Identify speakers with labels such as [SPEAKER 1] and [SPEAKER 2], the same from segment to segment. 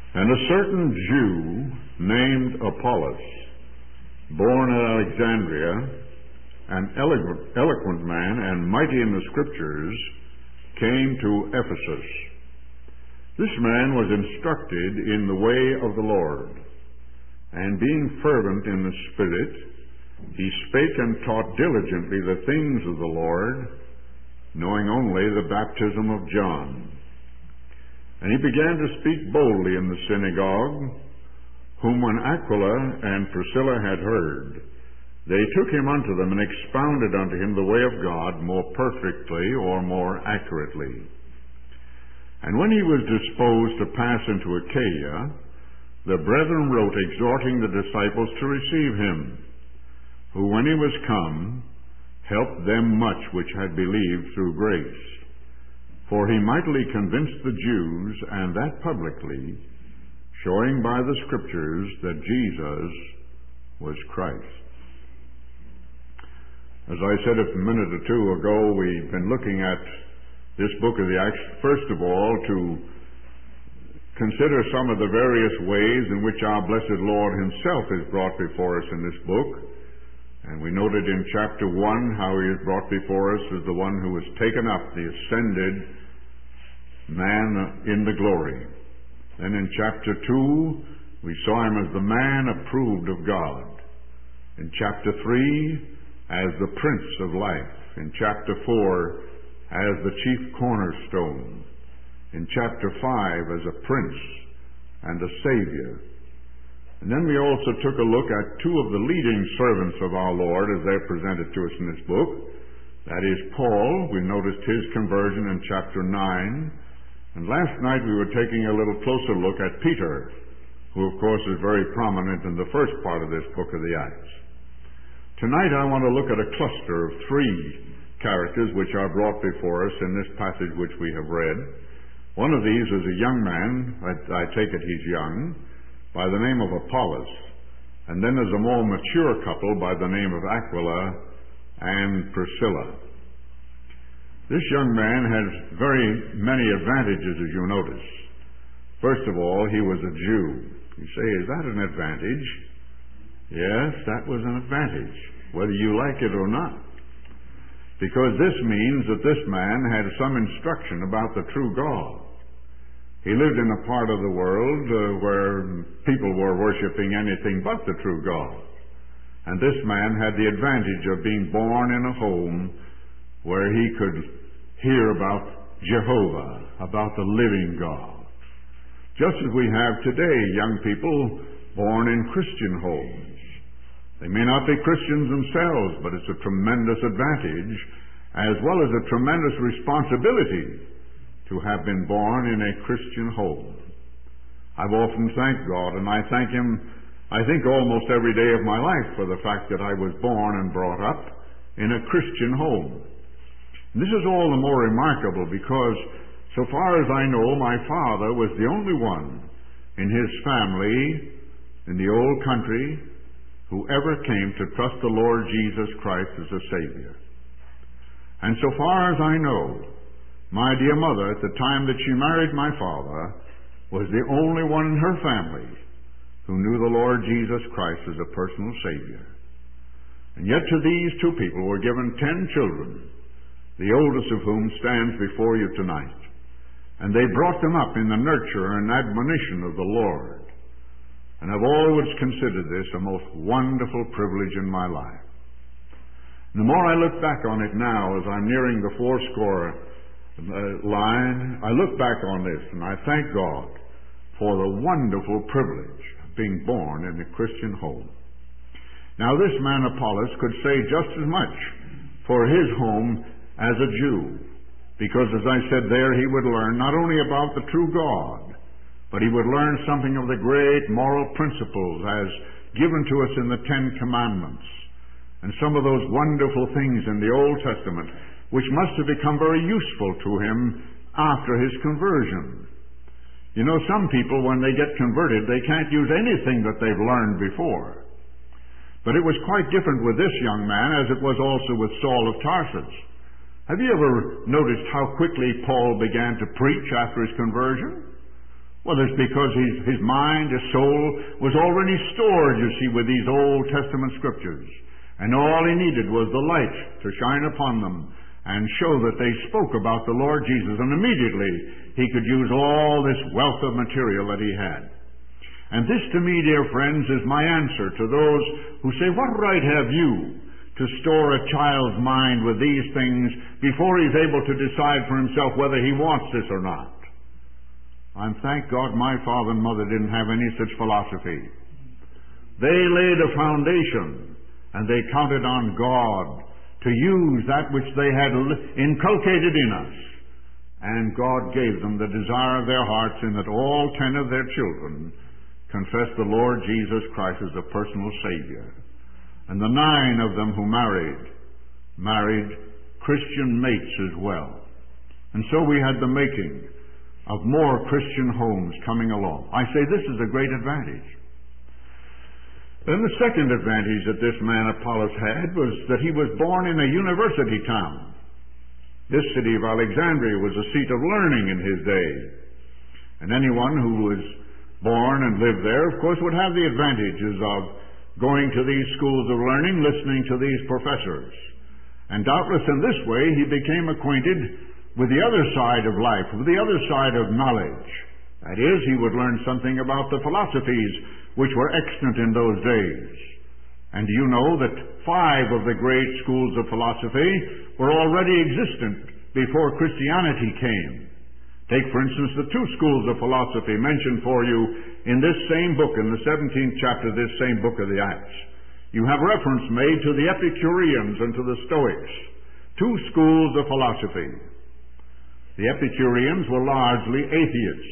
[SPEAKER 1] And a certain Jew named Apollos, born at Alexandria, an eloquent man and mighty in the Scriptures, came to Ephesus. This man was instructed in the way of the Lord, and being fervent in the Spirit, he spake and taught diligently the things of the Lord, knowing only the baptism of John. And he began to speak boldly in the synagogue, whom when Aquila and Priscilla had heard, they took him unto them and expounded unto him the way of God more perfectly or more accurately. And when he was disposed to pass into Achaia, the brethren wrote, exhorting the disciples to receive him, who when he was come, helped them much which had believed through grace. For he mightily convinced the Jews, and that publicly, showing by the Scriptures that Jesus was Christ. As I said a minute or two ago, we've been looking at this book of the Acts, first of all, to consider some of the various ways in which our blessed Lord himself is brought before us in this book. And we noted in chapter 1 how he is brought before us as the one who was taken up, the ascended man in the glory. Then in chapter 2, we saw him as the man approved of God. In chapter 3, as the Prince of Life. In chapter 4, as the chief cornerstone. In chapter 5, as a Prince and a Savior. And then we also took a look at two of the leading servants of our Lord as they're presented to us in this book. That is Paul. We noticed his conversion in chapter 9. And last night we were taking a little closer look at Peter, who of course is very prominent in the first part of this book of the Acts. Tonight I want to look at a cluster of three characters which are brought before us in this passage which we have read. One of these is a young man, I take it he's young, by the name of Apollos. And then there's a more mature couple by the name of Aquila and Priscilla. This young man has very many advantages, as you notice. First of all, he was a Jew. You say, is that an advantage? Yes, that was an advantage, whether you like it or not. Because this means that this man had some instruction about the true God. He lived in a part of the world where people were worshiping anything but the true God. And this man had the advantage of being born in a home where he could hear about Jehovah, about the living God. Just as we have today young people born in Christian homes. They may not be Christians themselves, but it's a tremendous advantage as well as a tremendous responsibility to have been born in a Christian home. I've often thanked God, and I thank Him, I think almost every day of my life, for the fact that I was born and brought up in a Christian home. And this is all the more remarkable because, so far as I know, my father was the only one in his family in the old country who ever came to trust the Lord Jesus Christ as a Savior. And so far as I know, my dear mother, at the time that she married my father, was the only one in her family who knew the Lord Jesus Christ as a personal Savior. And yet to these two people were given 10 children, the oldest of whom stands before you tonight. And they brought them up in the nurture and admonition of the Lord. And I've always considered this a most wonderful privilege in my life. And the more I look back on it now, as I'm nearing the 40 line, I look back on this and I thank God for the wonderful privilege of being born in a Christian home. Now this man Apollos could say just as much for his home as a Jew, because as I said there, he would learn not only about the true God, but he would learn something of the great moral principles as given to us in the 10 Commandments, and some of those wonderful things in the Old Testament, which must have become very useful to him after his conversion. You know, some people, when they get converted, they can't use anything that they've learned before. But it was quite different with this young man, as it was also with Saul of Tarsus. Have you ever noticed how quickly Paul began to preach after his conversion? Well, it's because his mind, his soul, was already stored, you see, with these Old Testament scriptures. And all he needed was the light to shine upon them and show that they spoke about the Lord Jesus. And immediately he could use all this wealth of material that he had. And this, to me, dear friends, is my answer to those who say, what right have you to store a child's mind with these things before he's able to decide for himself whether he wants this or not? And thank God my father and mother didn't have any such philosophy. They laid a foundation, and they counted on God to use that which they had inculcated in us. And God gave them the desire of their hearts, in that all 10 of their children confessed the Lord Jesus Christ as a personal Savior. And the 9 of them who married Christian mates as well. And so we had the making of more Christian homes coming along. I say this is a great advantage. Then the second advantage that this man Apollos had was that he was born in a university town. This city of Alexandria was a seat of learning in his day. And anyone who was born and lived there, of course, would have the advantages of going to these schools of learning, listening to these professors. And doubtless in this way he became acquainted with the other side of life, with the other side of knowledge. That is, he would learn something about the philosophies which were extant in those days. And do you know that 5 of the great schools of philosophy were already existent before Christianity came? Take, for instance, the 2 schools of philosophy mentioned for you in this same book, in the 17th chapter of this same book of the Acts. You have reference made to the Epicureans and to the Stoics, 2 schools of philosophy. The Epicureans were largely atheists.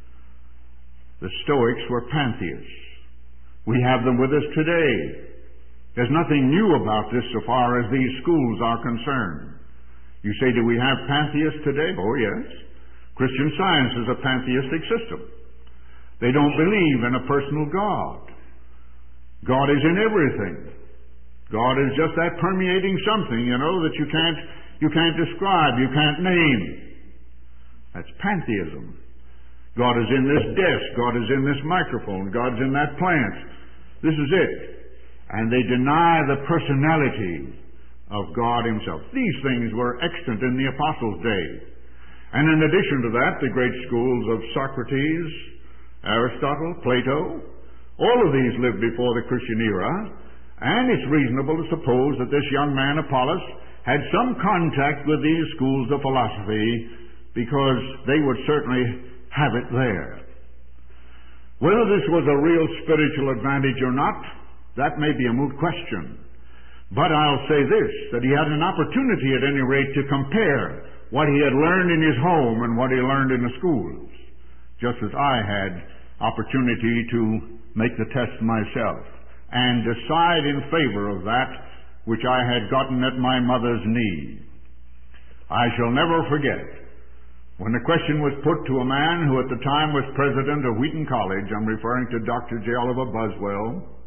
[SPEAKER 1] The Stoics were pantheists. We have them with us today. There's nothing new about this so far as these schools are concerned. You say, do we have pantheists today? Oh, yes. Christian Science is a pantheistic system. They don't believe in a personal God. God is in everything. God is just that permeating something, that you can't describe, you can't name. That's pantheism. God is in this desk. God is in this microphone. God's in that plant. This is it. And they deny the personality of God himself. These things were extant in the Apostles' day. And in addition to that, the great schools of Socrates, Aristotle, Plato, all of these lived before the Christian era. And it's reasonable to suppose that this young man, Apollos, had some contact with these schools of philosophy, because they would certainly have it there. Whether this was a real spiritual advantage or not, that may be a moot question. But I'll say this, that he had an opportunity at any rate to compare what he had learned in his home and what he learned in the schools, just as I had opportunity to make the test myself and decide in favor of that which I had gotten at my mother's knee. I shall never forget when the question was put to a man who at the time was president of Wheaton College. I'm referring to Dr. J. Oliver Buswell.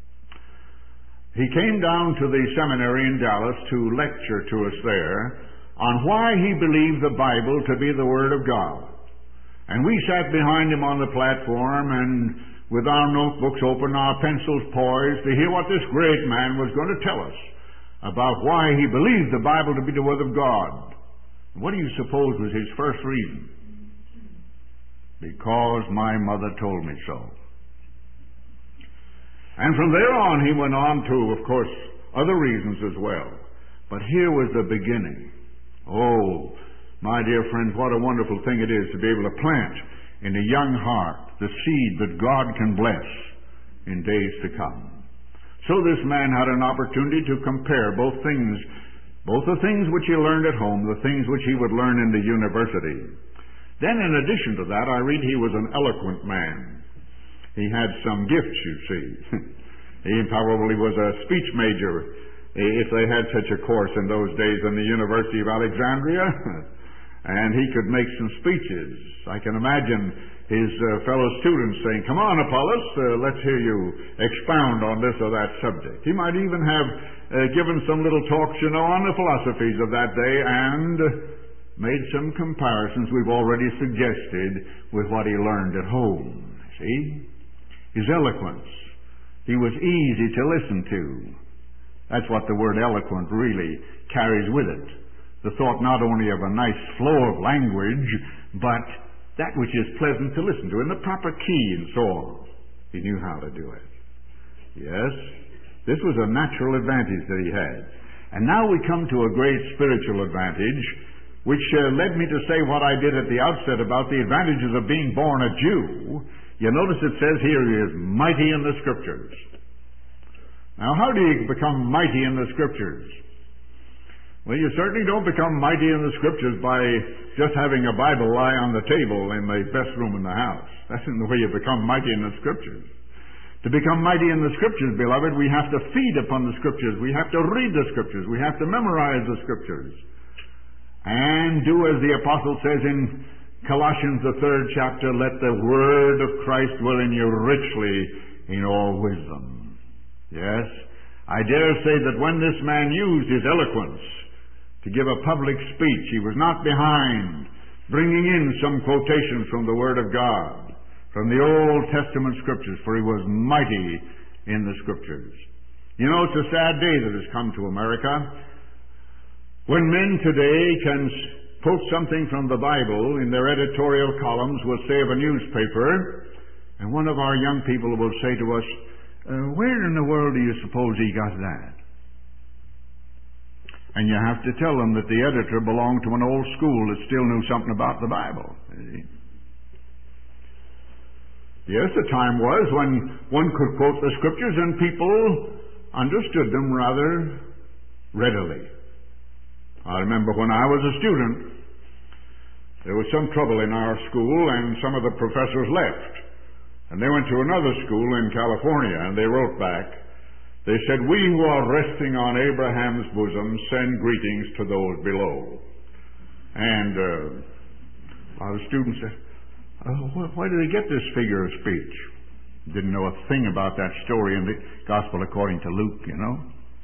[SPEAKER 1] He came down to the seminary in Dallas to lecture to us there on why he believed the Bible to be the Word of God. And we sat behind him on the platform and with our notebooks open, our pencils poised to hear what this great man was going to tell us about why he believed the Bible to be the Word of God. What do you suppose was his first reason? Because my mother told me so. And from there on he went on to, of course, other reasons as well. But here was the beginning. Oh, my dear friends, what a wonderful thing it is to be able to plant in a young heart the seed that God can bless in days to come. So this man had an opportunity to compare both the things which he learned at home, the things which he would learn in the university. Then in addition to that, I read he was an eloquent man. He had some gifts, you see. He probably was a speech major, if they had such a course in those days in the University of Alexandria. And he could make some speeches. I can imagine his fellow students saying, "Come on, Apollos, let's hear you expound on this or that subject." He might even have given some little talks, on the philosophies of that day, and made some comparisons we've already suggested with what he learned at home. See? His eloquence. He was easy to listen to. That's what the word eloquent really carries with it. The thought not only of a nice flow of language, but that which is pleasant to listen to in the proper key and so on. He knew how to do it. Yes, this was a natural advantage that he had. And now we come to a great spiritual advantage, which led me to say what I did at the outset about the advantages of being born a Jew. You notice it says here he is mighty in the Scriptures. Now, how do you become mighty in the Scriptures? Well, you certainly don't become mighty in the Scriptures by just having a Bible lie on the table in the best room in the house. That's not the way you become mighty in the Scriptures. To become mighty in the Scriptures, beloved, we have to feed upon the Scriptures. We have to read the Scriptures. We have to memorize the Scriptures. And do as the Apostle says in Colossians, the 3rd chapter, let the word of Christ dwell in you richly in all wisdom. Yes, I dare say that when this man used his eloquence to give a public speech, he was not behind bringing in some quotations from the Word of God, from the Old Testament Scriptures, for he was mighty in the Scriptures. You know, it's a sad day that has come to America when men today can quote something from the Bible in their editorial columns, will say of a newspaper, and one of our young people will say to us, where in the world do you suppose he got that? And you have to tell them that the editor belonged to an old school that still knew something about the Bible. Yes, the time was when one could quote the Scriptures and people understood them rather readily. I remember when I was a student, there was some trouble in our school and some of the professors left. And they went to another school in California and they wrote back. They said, we who are resting on Abraham's bosom send greetings to those below. And our students said, why did they get this figure of speech? Didn't know a thing about that story in the Gospel according to Luke, you know.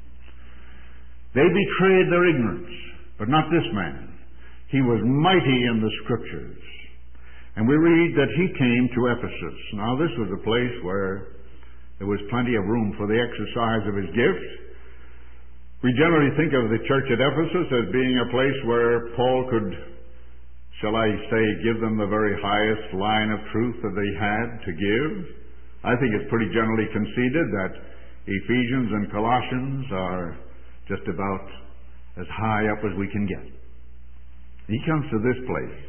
[SPEAKER 1] They betrayed their ignorance, but not this man. He was mighty in the Scriptures. And we read that he came to Ephesus. Now, this was a place where there was plenty of room for the exercise of his gift. We generally think of the church at Ephesus as being a place where Paul could, shall I say, give them the very highest line of truth that they had to give. I think it's pretty generally conceded that Ephesians and Colossians are just about as high up as we can get. He comes to this place.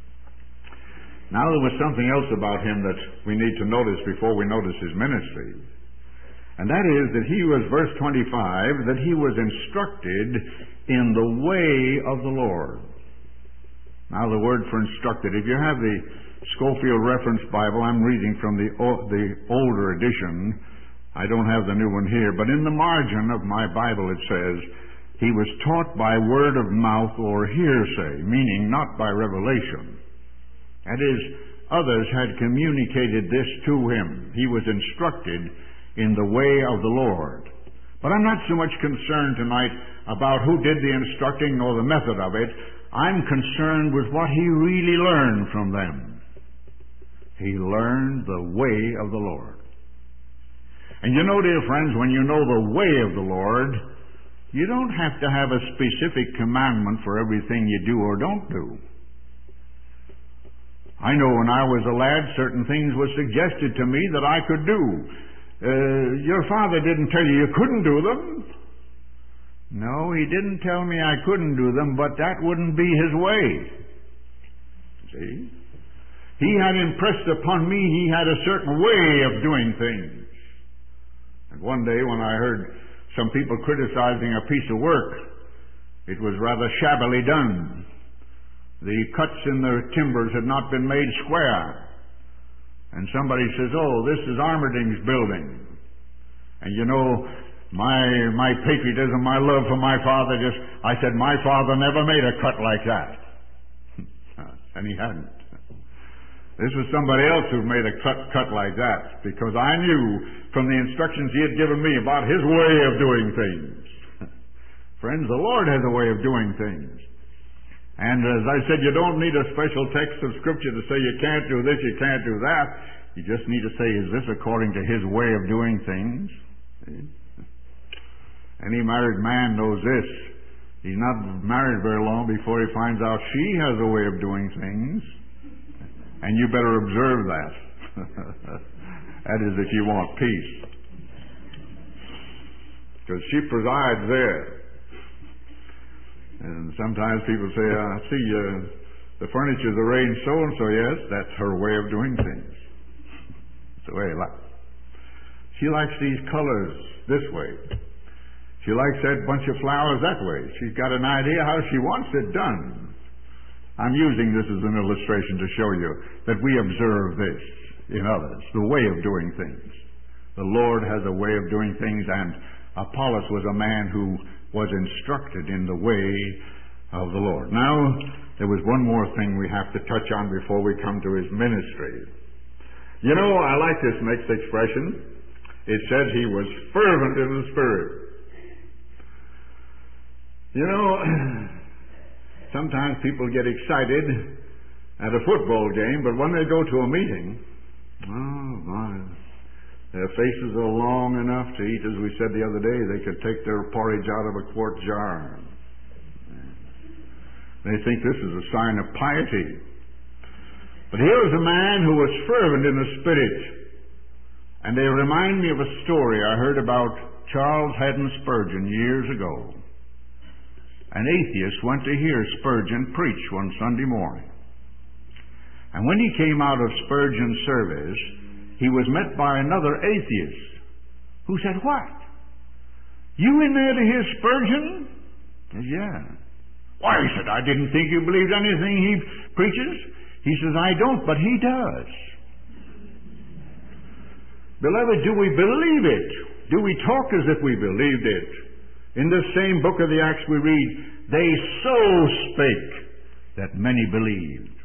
[SPEAKER 1] Now there was something else about him that we need to notice before we notice his ministry. And that is that he was, verse 25, that he was instructed in the way of the Lord. Now the word for instructed, if you have the Scofield Reference Bible, I'm reading from the older edition. I don't have the new one here, but in the margin of my Bible it says, he was taught by word of mouth or hearsay, meaning not by revelation. That is, others had communicated this to him. He was instructed in the way of the Lord. But I'm not so much concerned tonight about who did the instructing or the method of it. I'm concerned with what he really learned from them. He learned the way of the Lord. And you know, dear friends, when you know the way of the Lord, you don't have to have a specific commandment for everything you do or don't do. I know when I was a lad, certain things were suggested to me that I could do. Your father didn't tell you you couldn't do them. No, he didn't tell me I couldn't do them, but that wouldn't be his way. See? He had impressed upon me he had a certain way of doing things. And one day when I heard some people criticizing a piece of work, it was rather shabbily done. The cuts in the timbers had not been made square. And somebody says, oh, this is Armerding's building. And you know, my patriotism, my love for my father, I said, my father never made a cut like that. And he hadn't. This was somebody else who made a cut like that, because I knew from the instructions he had given me about his way of doing things. Friends, the Lord has a way of doing things. And as I said, you don't need a special text of Scripture to say you can't do this, you can't do that. You just need to say, is this according to His way of doing things? Any married man knows this. He's not married very long before he finds out she has a way of doing things. And you better observe that. That is if you want peace. Because she presides there. And sometimes people say, I see the furniture's arranged so-and-so. Yes, that's her way of doing things. It's the way she likes these colors this way. She likes that bunch of flowers that way. She's got an idea how she wants it done. I'm using this as an illustration to show you that we observe this in others, the way of doing things. The Lord has a way of doing things, and Apollos was a man who was instructed in the way of the Lord. Now, there was one more thing we have to touch on before we come to his ministry. You know, I like this next expression. It said he was fervent in the Spirit. You know, sometimes people get excited at a football game, but when they go to a meeting, oh my, their faces are long enough to eat, as we said the other day, they could take their porridge out of a quart jar. They think this is a sign of piety. But here was a man who was fervent in the Spirit. And they remind me of a story I heard about Charles Haddon Spurgeon years ago. An atheist went to hear Spurgeon preach one Sunday morning. And when he came out of Spurgeon's service, he was met by another atheist who said, "What? You in there to hear Spurgeon?" He said, "Yeah." "Why," he said, "I didn't think you believed anything he preaches." He says, "I don't, but he does." Beloved, do we believe it? Do we talk as if we believed it? In this same book of the Acts we read, they so spake that many believed.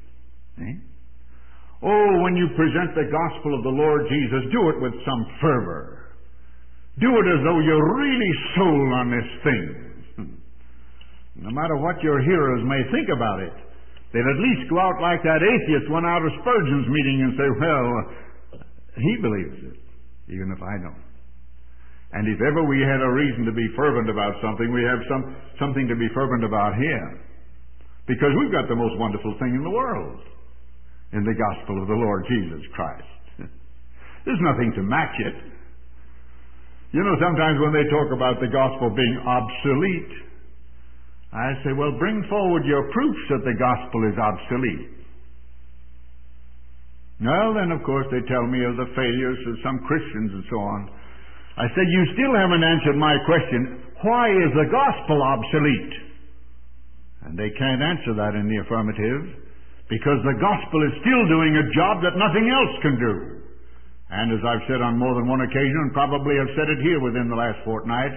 [SPEAKER 1] Oh, when you present the gospel of the Lord Jesus, do it with some fervor. Do it as though you're really sold on this thing. No matter what your hearers may think about it, they'll at least go out like that atheist went out of Spurgeon's meeting and say, "Well, he believes it, even if I don't." And if ever we had a reason to be fervent about something, we have something to be fervent about here. Because we've got the most wonderful thing in the world in the gospel of the Lord Jesus Christ. There's nothing to match it. You know, sometimes when they talk about the gospel being obsolete, I say, well, bring forward your proofs that the gospel is obsolete. Well, then, of course, they tell me of the failures of some Christians and so on. I said, you still haven't answered my question. Why is the gospel obsolete? And they can't answer that in the affirmative, because the gospel is still doing a job that nothing else can do. And as I've said on more than one occasion, and probably have said it here within the last fortnight,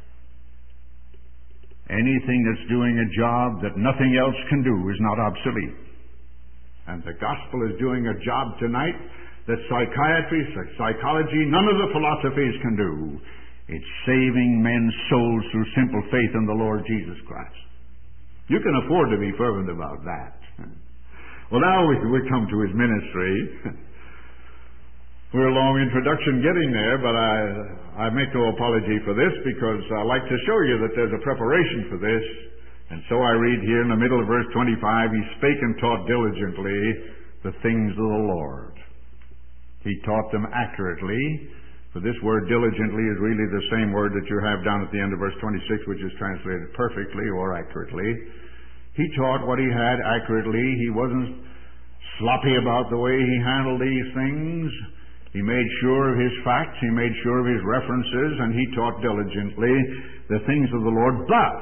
[SPEAKER 1] anything that's doing a job that nothing else can do is not obsolete. And the gospel is doing a job tonight that psychiatry, psychology, none of the philosophies can do. It's saving men's souls through simple faith in the Lord Jesus Christ. You can afford to be fervent about that. Well, now we come to his ministry. We're a long introduction getting there, but I make no apology for this, because I like to show you that there's a preparation for this. And so I read here in the middle of verse 25, he spake and taught diligently the things of the Lord. He taught them accurately, for this word diligently is really the same word that you have down at the end of verse 26, which is translated perfectly or accurately. He taught what he had accurately. He wasn't sloppy about the way he handled these things. He made sure of his facts, he made sure of his references, and he taught diligently the things of the Lord, but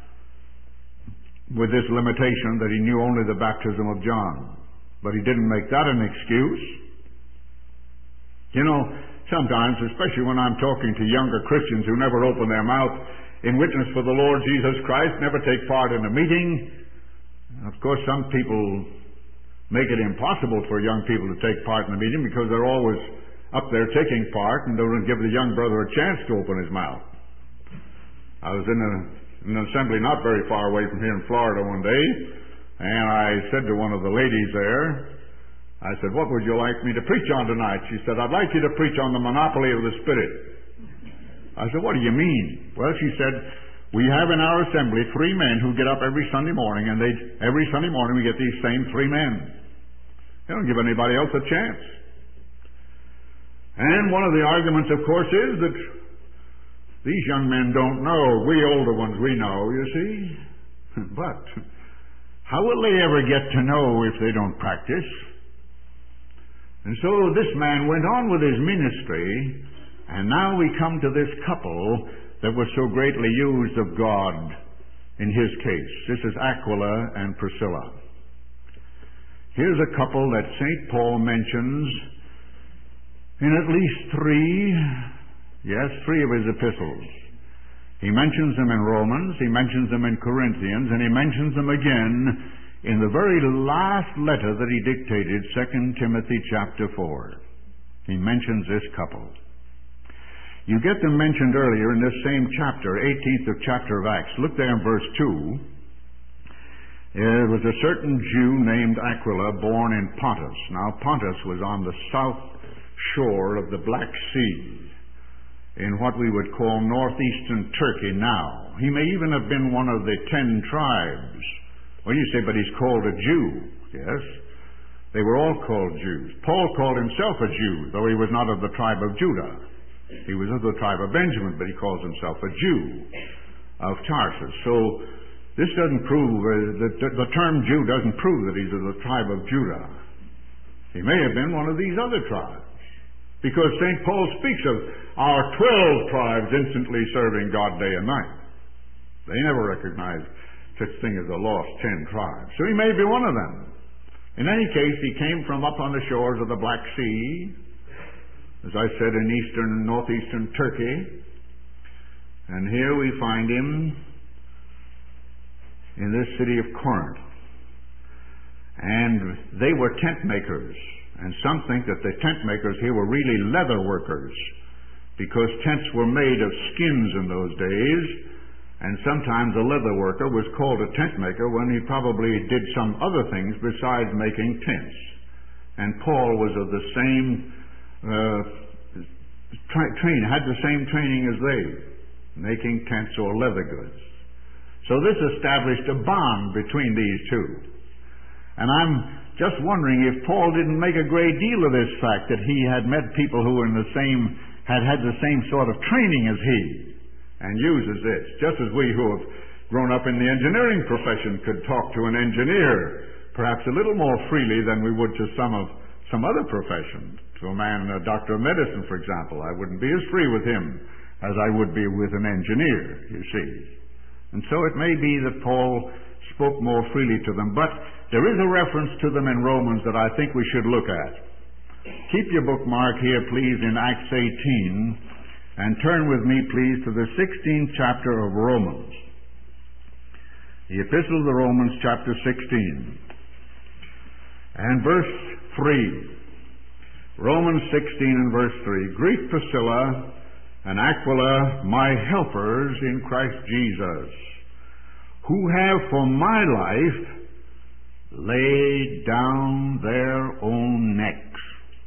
[SPEAKER 1] with this limitation that he knew only the baptism of John. But he didn't make that an excuse. You know, sometimes, especially when I'm talking to younger Christians who never open their mouth in witness for the Lord Jesus Christ, never take part in a meeting. Of course, some people make it impossible for young people to take part in the meeting because they're always up there taking part and don't give the young brother a chance to open his mouth. I was in an assembly not very far away from here in Florida one day, And I said to one of the ladies there, I said, what would you like me to preach on tonight? She said, I'd like you to preach on the monopoly of the Spirit. I said, what do you mean? Well, she said, we have in our assembly 3 men who get up every Sunday morning, and every Sunday morning we get these same 3 men. They don't give anybody else a chance. And one of the arguments, of course, is that these young men don't know. We older ones, we know, you see. But how will they ever get to know if they don't practice? And so this man went on with his ministry, and now we come to this couple that was so greatly used of God in his case. This is Aquila and Priscilla. Here's a couple that St. Paul mentions in at least 3 of his epistles. He mentions them in Romans, he mentions them in Corinthians, and he mentions them again in the very last letter that he dictated, 2 Timothy chapter 4. He mentions this couple. You get them mentioned earlier in this same chapter, 18th of chapter of Acts. Look there in verse 2. There was a certain Jew named Aquila, born in Pontus. Now, Pontus was on the south shore of the Black Sea, in what we would call northeastern Turkey now. He may even have been one of the 10 tribes. Well, you say, but he's called a Jew. Yes, they were all called Jews. Paul called himself a Jew, though he was not of the tribe of Judah. He was of the tribe of Benjamin, but he calls himself a Jew of Tarsus. So this doesn't prove, the term Jew doesn't prove that he's of the tribe of Judah. He may have been one of these other tribes, because St. Paul speaks of our 12 tribes instantly serving God day and night. They never recognized such thing as the lost 10 tribes. So he may be one of them. In any case, he came from up on the shores of the Black Sea, as I said, in northeastern Turkey. And here we find him in this city of Corinth. And they were tent makers. And some think that the tent makers here were really leather workers, because tents were made of skins in those days, and sometimes a leather worker was called a tent maker when he probably did some other things besides making tents. And Paul was of the same had the same training as they, making tents or leather goods. So this established a bond between these two. And I'm just wondering if Paul didn't make a great deal of this fact that he had met people who were had the same sort of training as he, and uses this, just as we who have grown up in the engineering profession could talk to an engineer perhaps a little more freely than we would to some other profession. To a man, a doctor of medicine, for example, I wouldn't be as free with him as I would be with an engineer, you see. And so it may be that Paul spoke more freely to them, but there is a reference to them in Romans that I think we should look at. Keep your bookmark here, please, in Acts 18, and turn with me, please, to the 16th chapter of Romans. The Epistle of the Romans, chapter 16, and verse 3. Romans 16 and verse 3. Greet Priscilla and Aquila, my helpers in Christ Jesus, who have for my life laid down their own necks.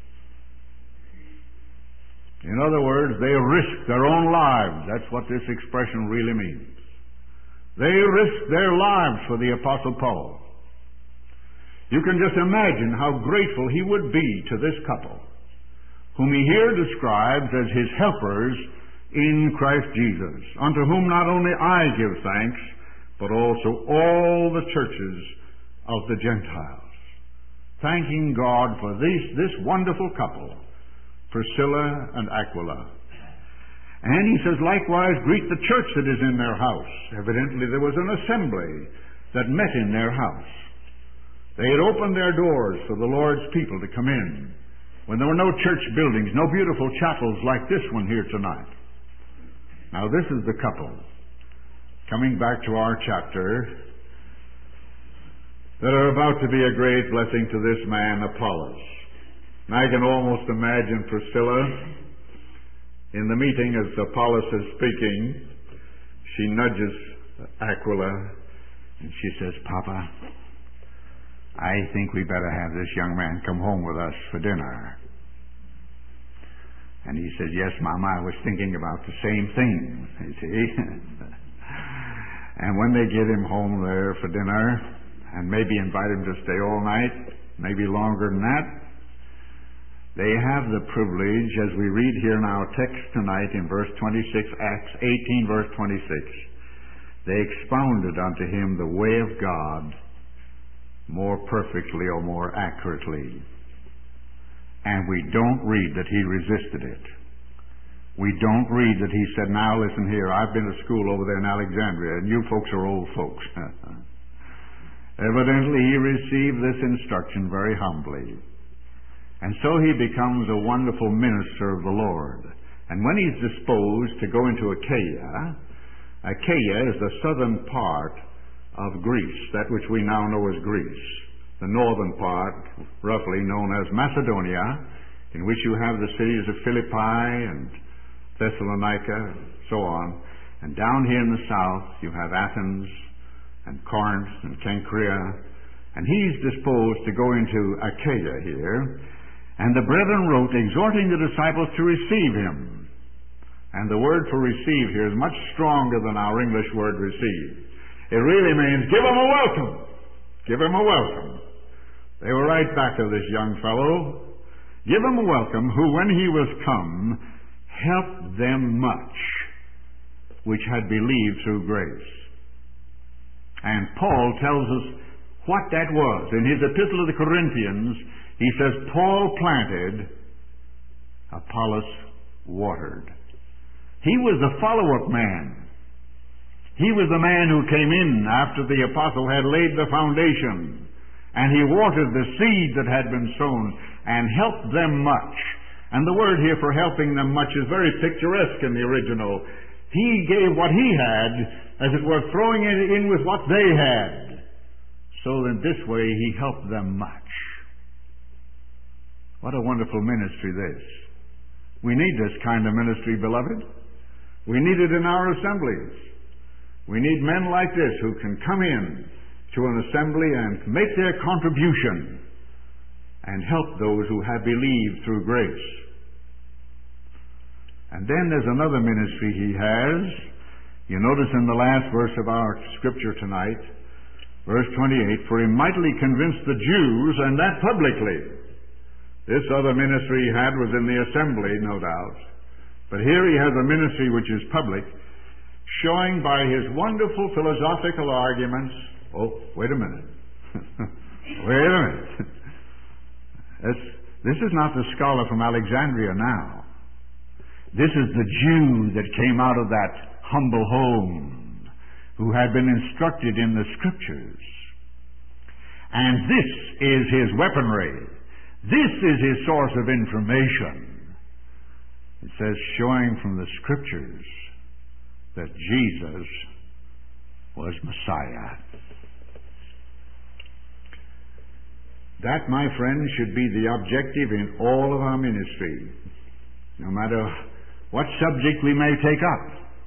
[SPEAKER 1] In other words, they risked their own lives. That's what this expression really means. They risked their lives for the Apostle Paul. You can just imagine how grateful he would be to this couple, whom he here describes as his helpers in Christ Jesus, unto whom not only I give thanks, but also all the churches of the Gentiles. Thanking God for this wonderful couple, Priscilla and Aquila. And he says, likewise, greet the church that is in their house. Evidently there was an assembly that met in their house. They had opened their doors for the Lord's people to come in, when there were no church buildings, no beautiful chapels like this one here tonight. Now this is the couple, coming back to our chapter, that are about to be a great blessing to this man Apollos. And I can almost imagine Priscilla in the meeting as Apollos is speaking. She nudges Aquila and she says, Papa,
[SPEAKER 2] I think we better have this young man come home with us for dinner. And he said, yes, Mama, I was thinking about the same thing, you see. And when they get him home there for dinner, and maybe invite him to stay all night, maybe longer than that, they have the privilege, as we read here in our text tonight in verse 26, Acts 18, verse 26, they expounded unto him the way of God more perfectly or more accurately. And we don't read that he resisted it. We don't read that he said, now listen here, I've been to school over there in Alexandria, and you folks are old folks. Evidently, he received this instruction very humbly. And so he becomes a wonderful minister of the Lord. And when he's disposed to go into Achaia, Achaia is the southern part of Greece, that which we now know as Greece. The northern part, roughly known as Macedonia, in which you have the cities of Philippi and Thessalonica, so on. And down here in the south, you have Athens and Corinth and Cenchrea. And he's disposed to go into Achaia here. And the brethren wrote, exhorting the disciples to receive him. And the word for receive here is much stronger than our English word receive. It really means give him a welcome. Give him a welcome. They were right back of this young fellow. Give him a welcome, who when he was come, helped them much, which had believed through grace. And Paul tells us what that was. In his epistle to the Corinthians, he says, Paul planted, Apollos watered. He was the follow-up man. He was the man who came in after the apostle had laid the foundation, and he watered the seed that had been sown and helped them much. And the word here for helping them much is very picturesque in the original. He gave what he had, as it were, throwing it in with what they had, so that this way he helped them much. What a wonderful ministry this. We need this kind of ministry, beloved. We need it in our assemblies. We need men like this who can come in to an assembly and make their contribution and help those who have believed through grace. And then there's another ministry he has. You notice in the last verse of our scripture tonight, verse 28, for he mightily convinced the Jews, and that publicly. This other ministry he had was in the assembly, no doubt. But here he has a ministry which is public, showing by his wonderful philosophical arguments. Oh, wait a minute. Wait a minute. This is not the scholar from Alexandria now. This is the Jew that came out of that humble home, who had been instructed in the Scriptures. And this is his weaponry. This is his source of information. It says, showing from the Scriptures that Jesus was Messiah. That, my friends, should be the objective in all of our ministry, no matter what subject we may take up.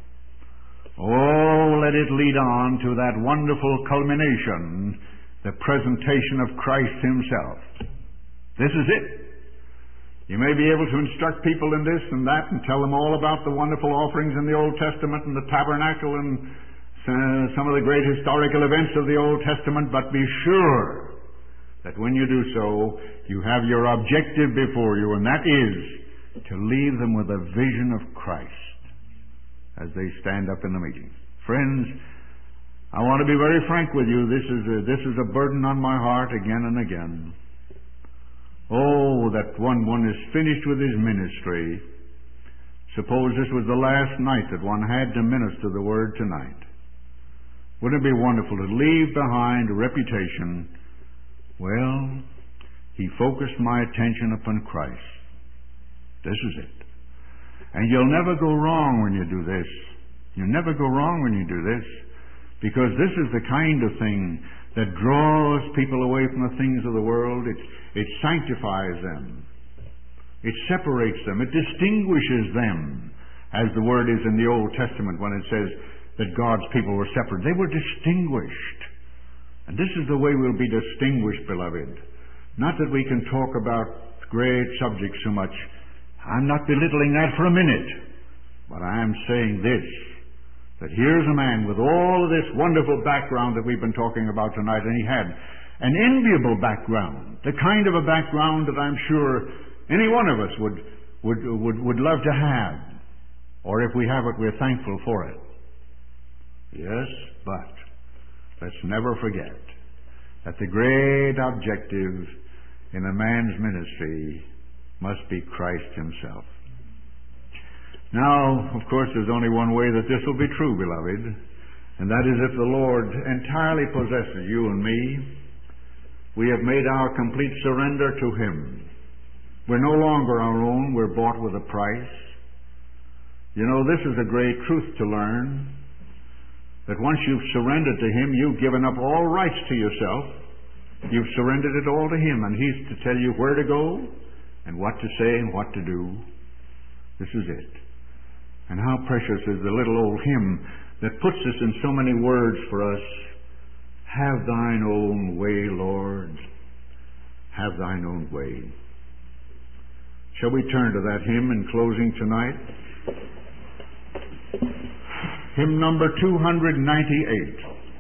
[SPEAKER 2] Oh, let it lead on to that wonderful culmination, the presentation of Christ himself. This is it. You may be able to instruct people in this and that and tell them all about the wonderful offerings in the Old Testament and the tabernacle and some of the great historical events of the Old Testament, but be sure that when you do so, you have your objective before you, and that is to leave them with a vision of Christ as they stand up in the meeting. Friends, I want to be very frank with you. This is a burden on my heart again and again. Oh, that one is finished with his ministry. Suppose this was the last night that one had to minister the Word tonight. Wouldn't it be wonderful to leave behind a reputation? Well, he focused my attention upon Christ. This is it. And you'll never go wrong when you do this. You'll never go wrong when you do this, because this is the kind of thing that draws people away from the things of the world. It sanctifies them. It separates them. It distinguishes them, as the word is in the Old Testament when it says that God's people were separate. They were distinguished. And this is the way we'll be distinguished, beloved. Not that we can talk about great subjects so much. I'm not belittling that for a minute. But I am saying this, that here's a man with all of this wonderful background that we've been talking about tonight, and he had an enviable background, the kind of a background that I'm sure any one of us would love to have. Or if we have it, we're thankful for it. Yes, but let's never forget that the great objective in a man's ministry must be Christ himself. Now, of course, there's only one way that this will be true, beloved, and that is if the Lord entirely possesses you and me. We have made our complete surrender to Him. We're no longer our own. We're bought with a price. You know, this is a great truth to learn, that once you've surrendered to Him, you've given up all rights to yourself. You've surrendered it all to Him, and He's to tell you where to go and what to say and what to do. This is it. And how precious is the little old hymn that puts this in so many words for us. Have thine own way, Lord. Have thine own way. Shall we turn to that hymn in closing tonight? Hymn number 298.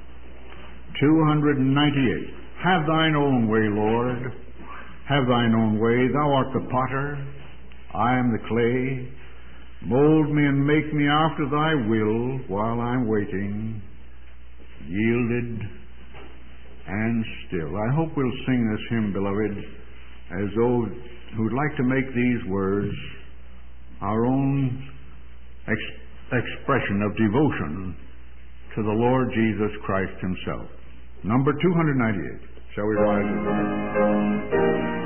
[SPEAKER 2] 298. Have thine own way, Lord. Have thine own way. Thou art the potter. I am the clay. Mold me and make me after thy will while I'm waiting, yielded and still. I hope we'll sing this hymn, beloved, as those who'd like to make these words our own expression of devotion to the Lord Jesus Christ Himself. Number 298. Shall we rise and sing?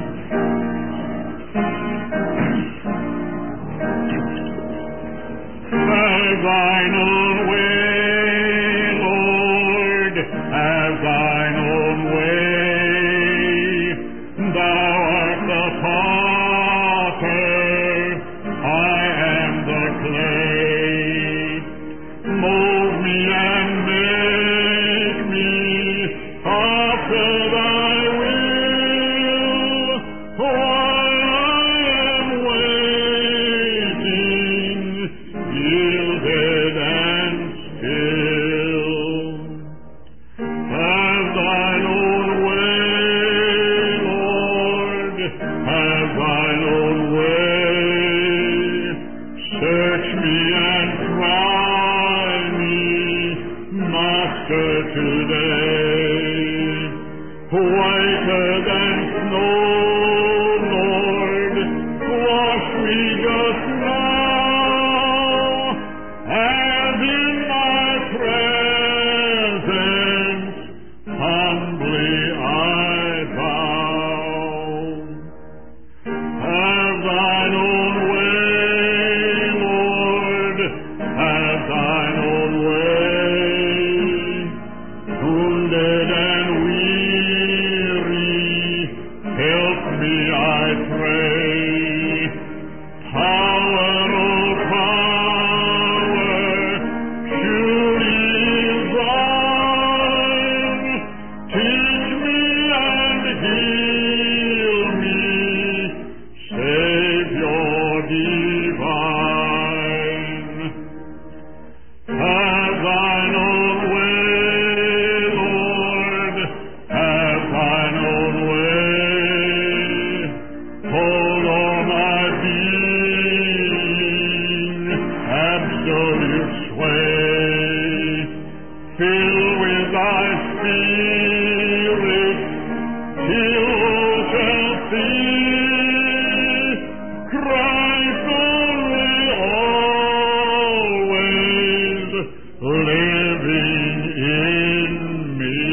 [SPEAKER 2] Have thine own way, Lord, have thine own way. Thou art the potter, I am the clay. Mold me and make me after thy will, while I am waiting, yielded and still. Have thine own way, Lord, have thine own way. Search me and try me, Master, today. Whiter than snow, Lord, wash me just now, and in my presence humbly I bow. Have thine own way, Lord, have thine own way. Wounded and weary, help me, I pray. Power, oh power, surely is thine. Teach me and heal me, Savior divine. Have thine own way, Lord, have thine own way. Hold all my being, absolute sway. Fill with thy spirit, till all shall see Christ only, always living in me.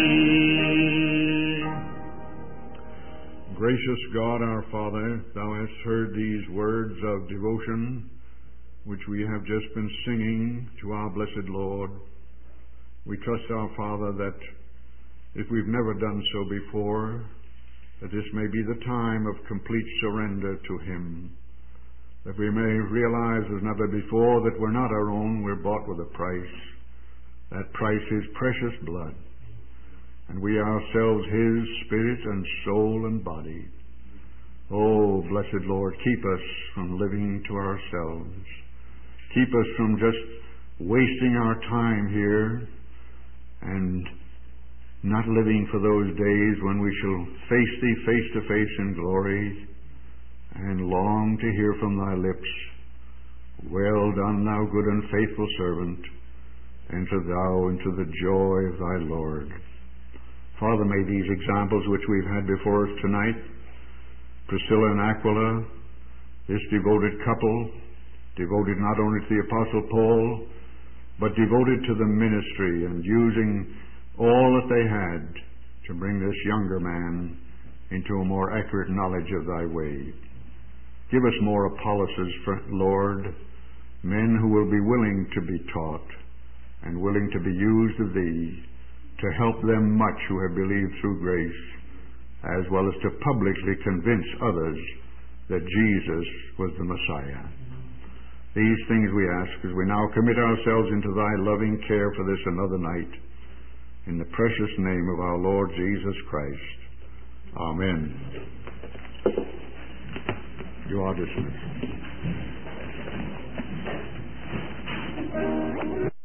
[SPEAKER 2] Gracious God, our Father, Thou hast heard these words of devotion which we have just been singing to our blessed Lord. We trust, our Father, that if we've never done so before, that this may be the time of complete surrender to Him, that we may realize as never before that we're not our own, we're bought with a price. That price is precious blood. and we ourselves His spirit and soul and body. Oh, blessed Lord, keep us from living to ourselves. Keep us from just wasting our time here and not living for those days when we shall face Thee face to face in glory and long to hear from Thy lips, "Well done, thou good and faithful servant. Enter thou into the joy of Thy Lord." Father, may these examples which we've had before us tonight, Priscilla and Aquila, this devoted couple, devoted not only to the Apostle Paul, but devoted to the ministry and using all that they had to bring this younger man into a more accurate knowledge of Thy way. Give us more Apollos, Lord, men who will be willing to be taught and willing to be used of Thee to help them much who have believed through grace, as well as to publicly convince others that Jesus was the Messiah. These things we ask as we now commit ourselves into Thy loving care for this another night. In the precious name of our Lord Jesus Christ. Amen. You are dismissed.